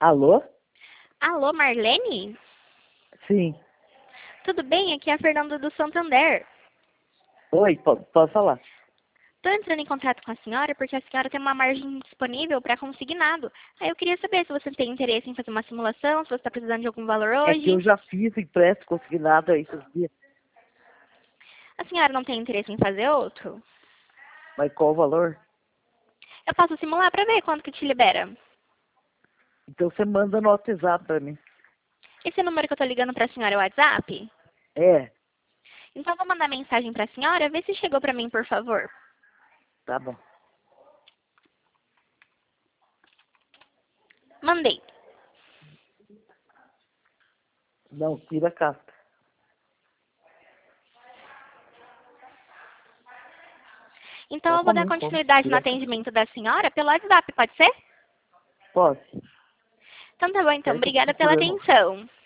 Alô? Alô, Marlene? Sim. Tudo bem? Aqui é a Fernanda do Santander. Oi, posso falar? Estou entrando em contato com a senhora porque a senhora tem uma margem disponível para consignado. Aí eu queria saber se você tem interesse em fazer uma simulação, se você está precisando de algum valor É que eu hoje. já fiz empréstimo consignado aí esses dias. A senhora não tem interesse em fazer outro? Mas qual o valor? Eu posso simular para ver quanto que te libera. Então você manda no WhatsApp pra mim. Esse número que eu estou ligando para a senhora é o WhatsApp? É, Então eu vou mandar mensagem para a senhora, vê se chegou para mim, por favor. tá bom. Mandei. Não, tira a casca. Então eu vou dar Totalmente como continuidade no tira a casca. atendimento da senhora pelo WhatsApp, pode ser? Pode. Então tá bom, então. Peraí que eu tô Obrigada pela procurando. atenção.